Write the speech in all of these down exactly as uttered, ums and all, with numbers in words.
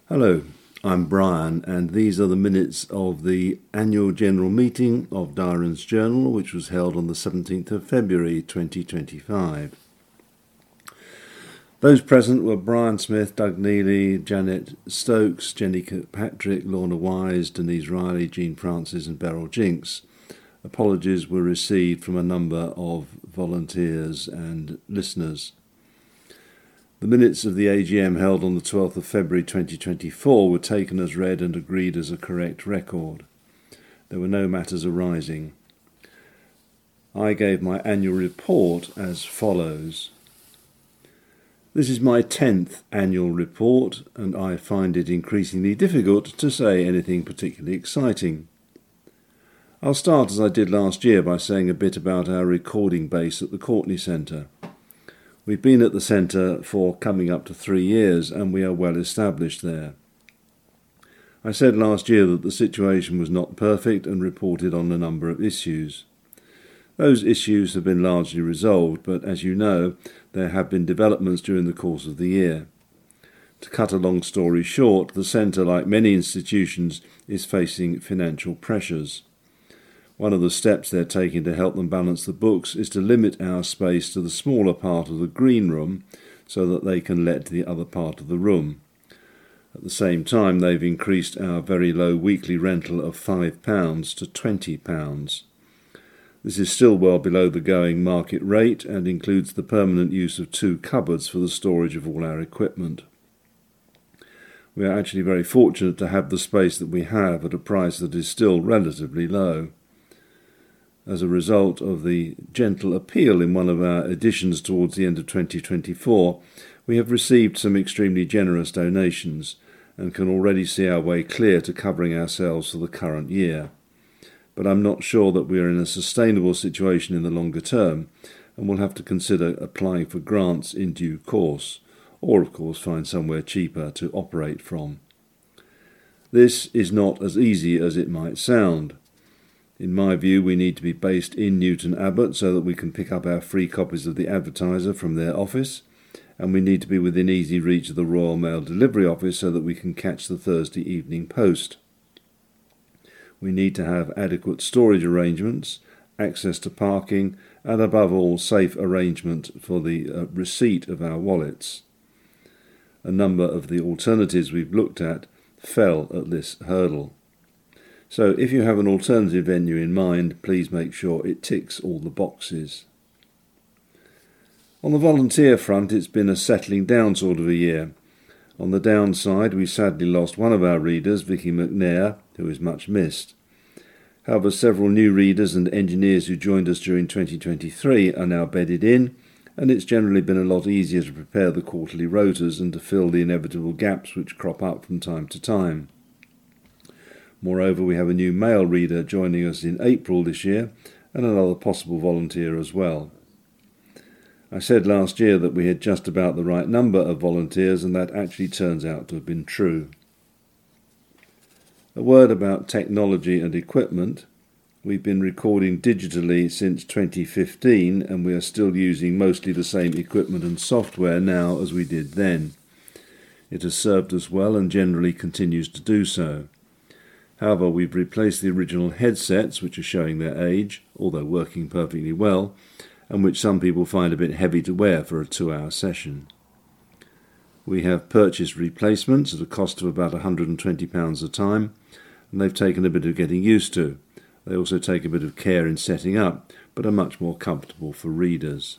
Hello, I'm Brian, and these are the minutes of the annual general meeting of Dyron's Journal, which was held on the seventeenth of February twenty twenty-five. Those present were Brian Smith, Doug Neely, Janet Stokes, Jenny Kirkpatrick, Lorna Wise, Denise Riley, Jean Francis and Beryl Jinks. Apologies were received from a number of volunteers and listeners. The minutes of the A G M held on the twelfth of February twenty twenty-four were taken as read and agreed as a correct record. There were no matters arising. I gave my annual report as follows. This is my tenth annual report, and I find it increasingly difficult to say anything particularly exciting. I'll start as I did last year by saying a bit about our recording base at the Courtney Centre. We've been at the centre for coming up to three years and we are well established there. I said last year that the situation was not perfect and reported on a number of issues. Those issues have been largely resolved, but as you know, there have been developments during the course of the year. To cut a long story short, the centre, like many institutions, is facing financial pressures. One of the steps they're taking to help them balance the books is to limit our space to the smaller part of the green room so that they can let the other part of the room. At the same time, they've increased our very low weekly rental of five pounds to twenty pounds. This is still well below the going market rate and includes the permanent use of two cupboards for the storage of all our equipment. We are actually very fortunate to have the space that we have at a price that is still relatively low. As a result of the gentle appeal in one of our editions towards the end of twenty twenty-four, we have received some extremely generous donations and can already see our way clear to covering ourselves for the current year. But I'm not sure that we are in a sustainable situation in the longer term, and we'll have to consider applying for grants in due course, or of course find somewhere cheaper to operate from. This is not as easy as it might sound. In my view, we need to be based in Newton Abbot so that we can pick up our free copies of the Advertiser from their office, and we need to be within easy reach of the Royal Mail delivery office so that we can catch the Thursday Evening Post. We need to have adequate storage arrangements, access to parking, and above all, safe arrangement for the uh, receipt of our wallets. A number of the alternatives we've looked at fell at this hurdle. So if you have an alternative venue in mind, please make sure it ticks all the boxes. On the volunteer front, it's been a settling down sort of a year. On the downside, we sadly lost one of our readers, Vicky McNair, who is much missed. However, several new readers and engineers who joined us during twenty twenty-three are now bedded in, and it's generally been a lot easier to prepare the quarterly rotas and to fill the inevitable gaps which crop up from time to time. Moreover, we have a new male reader joining us in April this year and another possible volunteer as well. I said last year that we had just about the right number of volunteers, and that actually turns out to have been true. A word about technology and equipment. We've been recording digitally since twenty fifteen, and we are still using mostly the same equipment and software now as we did then. It has served us well and generally continues to do so. However, we've replaced the original headsets, which are showing their age, although working perfectly well, and which some people find a bit heavy to wear for a two-hour session. We have purchased replacements at a cost of about one hundred and twenty pounds a time, and they've taken a bit of getting used to. They also take a bit of care in setting up, but are much more comfortable for readers.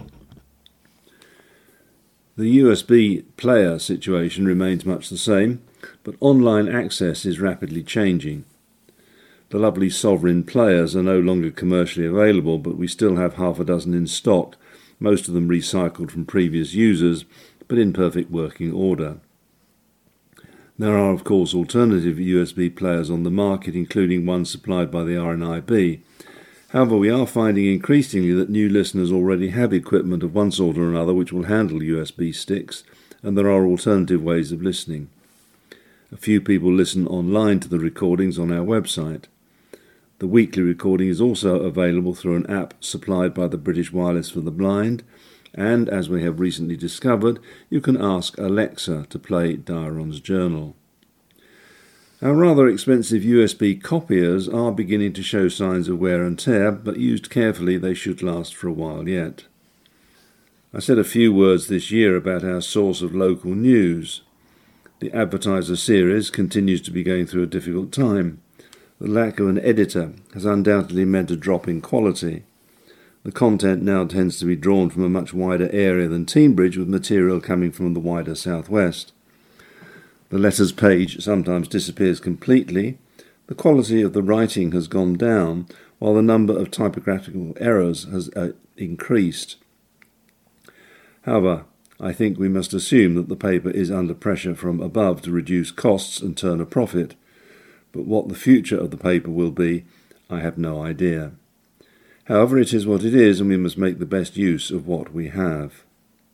The U S B player situation remains much the same, but online access is rapidly changing. The lovely Sovereign players are no longer commercially available, but we still have half a dozen in stock, most of them recycled from previous users, but in perfect working order. There are, of course, alternative U S B players on the market, including one supplied by the R N I B. However, we are finding increasingly that new listeners already have equipment of one sort or another which will handle U S B sticks, and there are alternative ways of listening. A few people listen online to the recordings on our website. The weekly recording is also available through an app supplied by the British Wireless for the Blind, And, as we have recently discovered, you can ask Alexa to play Diron's Journal. Our rather expensive U S B copiers are beginning to show signs of wear and tear, but used carefully they should last for a while yet. I said a few words this year about our source of local news. The Advertiser series continues to be going through a difficult time. The lack of an editor has undoubtedly meant a drop in quality. The content now tends to be drawn from a much wider area than Teignbridge, with material coming from the wider southwest. The letters page sometimes disappears completely. The quality of the writing has gone down, while the number of typographical errors has uh, increased. However, I think we must assume that the paper is under pressure from above to reduce costs and turn a profit. But what the future of the paper will be, I have no idea. However, it is what it is, and we must make the best use of what we have.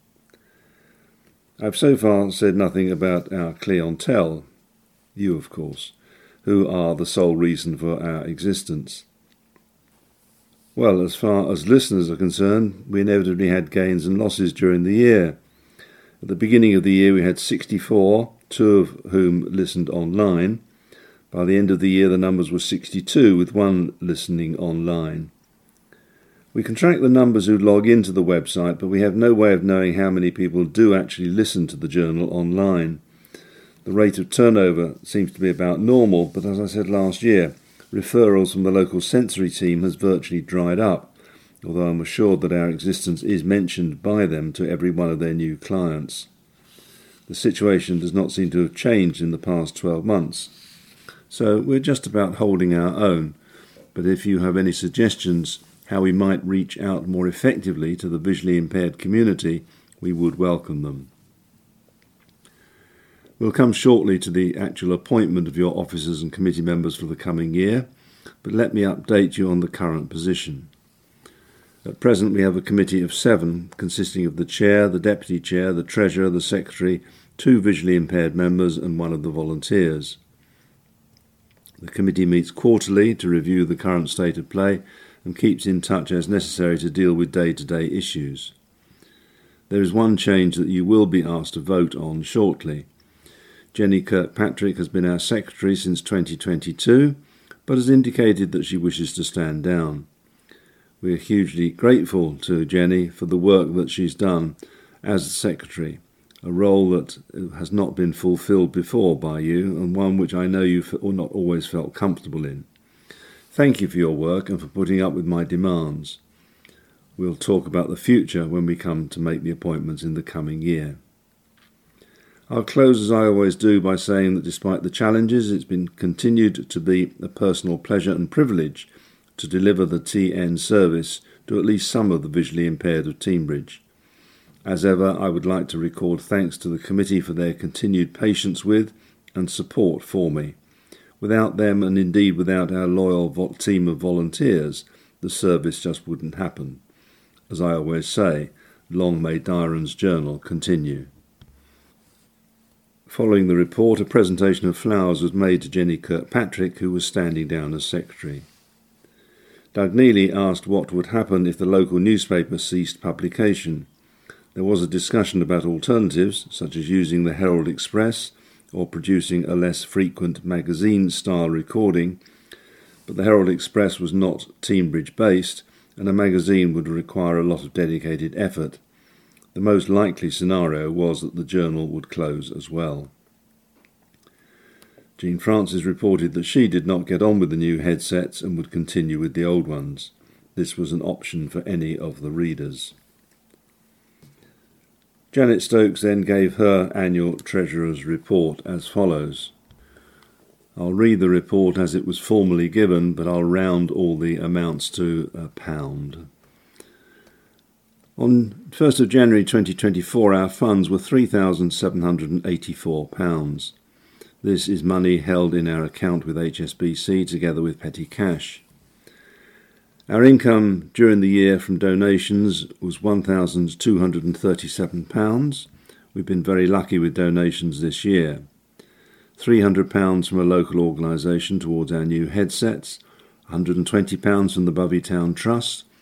I've so far said nothing about our clientele, you of course, who are the sole reason for our existence. Well, as far as listeners are concerned, we inevitably had gains and losses during the year. At the beginning of the year we had sixty-four, two of whom listened online. By the end of the year the numbers were sixty-two, with one listening online. We can track the numbers who log into the website, but we have no way of knowing how many people do actually listen to the journal online. The rate of turnover seems to be about normal, but as I said last year, referrals from the local sensory team has virtually dried up, although I'm assured that our existence is mentioned by them to every one of their new clients. The situation does not seem to have changed in the past twelve months, so we're just about holding our own. But if you have any suggestions how we might reach out more effectively to the visually impaired community, we would welcome them. We'll come shortly to the actual appointment of your officers and committee members for the coming year, but let me update you on the current position. At present we have a committee of seven, consisting of the chair, the deputy chair, the treasurer, the secretary, two visually impaired members and one of the volunteers. The committee meets quarterly to review the current state of play and keeps in touch as necessary to deal with day-to-day issues. There is one change that you will be asked to vote on shortly. Jenny Kirkpatrick has been our secretary since twenty twenty-two, but has indicated that she wishes to stand down. We are hugely grateful to Jenny for the work that she's done as the secretary, a role that has not been fulfilled before by you, and one which I know you've not always felt comfortable in. Thank you for your work and for putting up with my demands. We'll talk about the future when we come to make the appointments in the coming year. I'll close as I always do by saying that despite the challenges, it's been continued to be a personal pleasure and privilege to deliver the T N service to at least some of the visually impaired of Teignbridge. As ever, I would like to record thanks to the committee for their continued patience with and support for me. Without them, and indeed without our loyal vo- team of volunteers, the service just wouldn't happen. As I always say, long may Diron's Journal continue. Following the report, a presentation of flowers was made to Jenny Kirkpatrick, who was standing down as secretary. Doug Neely asked what would happen if the local newspaper ceased publication. There was a discussion about alternatives, such as using the Herald Express or producing a less frequent magazine-style recording, but the Herald Express was not Teignbridge-based, and a magazine would require a lot of dedicated effort. The most likely scenario was that the journal would close as well. Jean Francis reported that she did not get on with the new headsets and would continue with the old ones. This was an option for any of the readers. Janet Stokes then gave her annual Treasurer's report as follows. I'll read the report as it was formally given, but I'll round all the amounts to a pound. On first of January twenty twenty-four, our funds were three thousand seven hundred eighty-four pounds. This is money held in our account with H S B C together with petty cash. Our income during the year from donations was one thousand two hundred thirty-seven pounds. We've been very lucky with donations this year. three hundred pounds from a local organisation towards our new headsets, one hundred twenty pounds from the Bovey Town Trust,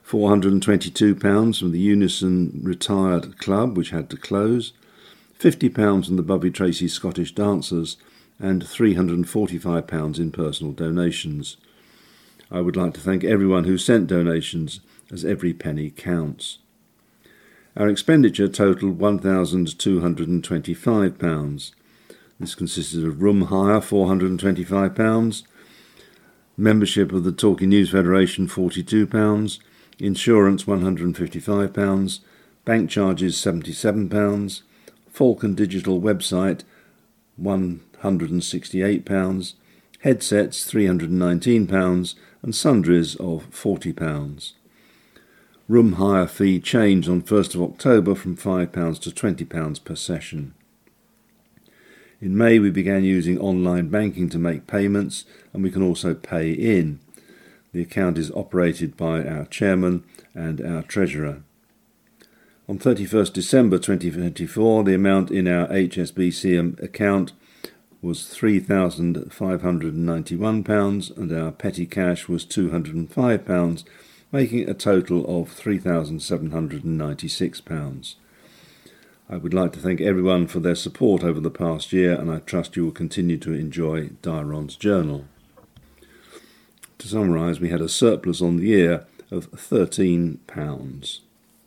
four hundred and twenty-two pounds from the Unison Retired Club, which had to close, fifty pounds from the Bubby Tracy Scottish Dancers, and three hundred and forty-five pounds in personal donations. I would like to thank everyone who sent donations, as every penny counts. Our expenditure totalled one thousand two hundred and twenty-five pounds. This consisted of room hire, four hundred and twenty-five pounds, membership of the Talking News Federation, forty-two pounds, insurance, one hundred and fifty-five pounds, bank charges, seventy-seven pounds, Falcon Digital website, one hundred and sixty-eight pounds, headsets, three hundred and nineteen pounds, and sundries of forty pounds. Room hire fee changed on first of October from five pounds to twenty pounds per session. In May we began using online banking to make payments, and we can also pay in. The account is operated by our chairman and our treasurer. On thirty-first December twenty twenty-four, the amount in our H S B C account was three thousand five hundred and ninety-one pounds, and our petty cash was two hundred and five pounds, making a total of three thousand seven hundred and ninety-six pounds. I would like to thank everyone for their support over the past year, and I trust you will continue to enjoy Diron's Journal. To summarise, we had a surplus on the year of thirteen pounds.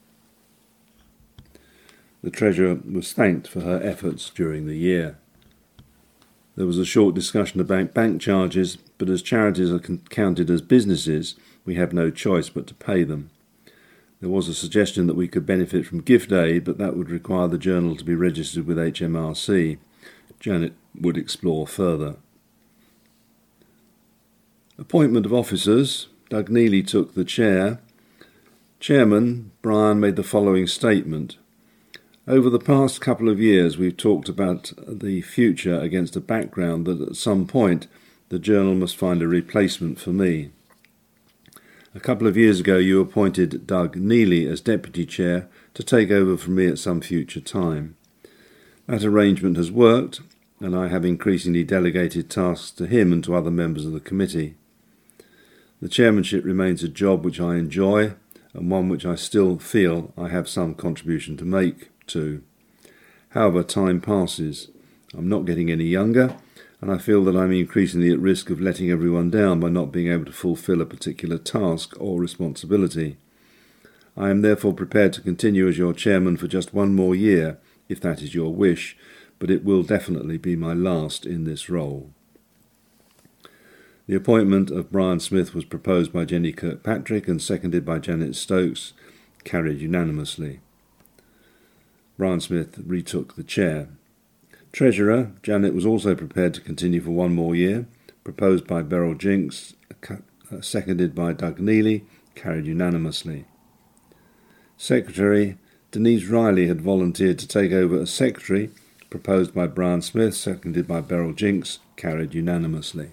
The Treasurer was thanked for her efforts during the year. There was a short discussion about bank charges, but as charities are counted as businesses, we have no choice but to pay them. There was a suggestion that we could benefit from gift aid, but that would require the journal to be registered with H M R C. Janet would explore further. Appointment of officers. Doug Neely took the chair. Chairman Brian made the following statement. Over the past couple of years we've talked about the future against a background that at some point the journal must find a replacement for me. A couple of years ago you appointed Doug Neely as Deputy Chair to take over from me at some future time. That arrangement has worked, and I have increasingly delegated tasks to him and to other members of the committee. The chairmanship remains a job which I enjoy, and one which I still feel I have some contribution to make to. However, time passes. I'm not getting any younger, and I feel that I'm increasingly at risk of letting everyone down by not being able to fulfil a particular task or responsibility. I am therefore prepared to continue as your chairman for just one more year, if that is your wish, but it will definitely be my last in this role. The appointment of Brian Smith was proposed by Jenny Kirkpatrick and seconded by Janet Stokes, carried unanimously. Brian Smith retook the chair. Treasurer, Janet was also prepared to continue for one more year, proposed by Beryl Jinks, seconded by Doug Neely, carried unanimously. Secretary, Denise Riley had volunteered to take over as secretary, proposed by Brian Smith, seconded by Beryl Jinks, carried unanimously.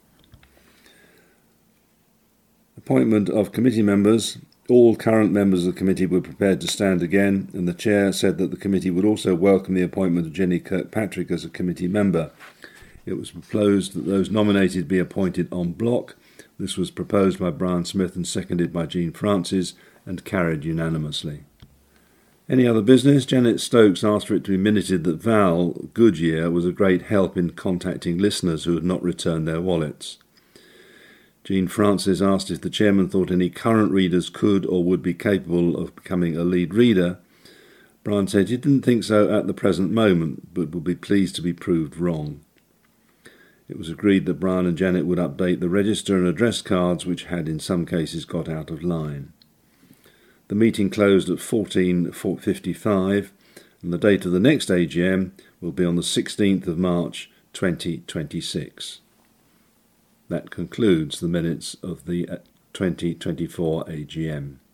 Appointment of committee members. All current members of the committee were prepared to stand again, and the chair said that the committee would also welcome the appointment of Jenny Kirkpatrick as a committee member. It was proposed that those nominated be appointed en bloc. This was proposed by Brian Smith and seconded by Jean Francis, and carried unanimously. Any other business? Janet Stokes asked for it to be minuted that Val Goodyear was a great help in contacting listeners who had not returned their wallets. Jean Francis asked if the chairman thought any current readers could or would be capable of becoming a lead reader. Brian said he didn't think so at the present moment, but would be pleased to be proved wrong. It was agreed that Brian and Janet would update the register and address cards, which had in some cases got out of line. The meeting closed at fourteen fifty-five, and the date of the next A G M will be on the sixteenth of March twenty twenty-six. That concludes the minutes of the twenty twenty-four A G M.